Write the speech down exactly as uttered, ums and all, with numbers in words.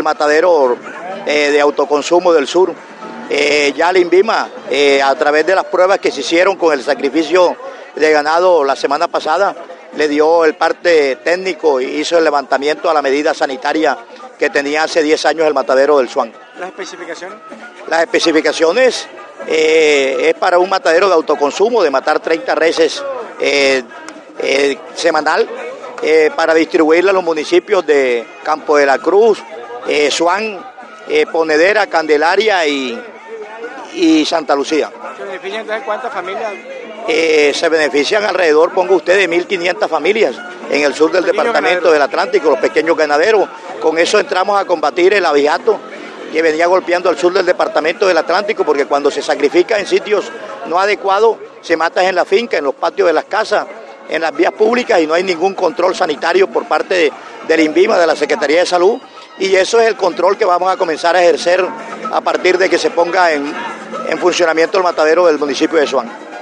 del matadero eh, de autoconsumo del sur. Eh, ya el INVIMA, eh, a través de las pruebas que se hicieron con el sacrificio de ganado la semana pasada, le dio el parte técnico y hizo el levantamiento a la medida sanitaria que tenía hace diez años el matadero del Swan. ¿Las especificaciones? Las especificaciones eh, es para un matadero de autoconsumo, de matar treinta reses eh, eh, semanal, eh, para distribuirla a los municipios de Campo de la Cruz, eh, Swan, eh, Ponedera, Candelaria y, y Santa Lucía. ¿Se benefician entonces cuántas familias? Eh, se benefician alrededor, ponga usted, de mil quinientas familias en el sur del departamento del Atlántico, los pequeños ganaderos. Con eso entramos a combatir el abigeato que venía golpeando al sur del departamento del Atlántico, porque cuando se sacrifica en sitios no adecuados, se mata en la finca, en los patios de las casas, en las vías públicas, y no hay ningún control sanitario por parte de, del INVIMA, de la Secretaría de Salud, y eso es el control que vamos a comenzar a ejercer a partir de que se ponga en, en funcionamiento el matadero del municipio de Swan.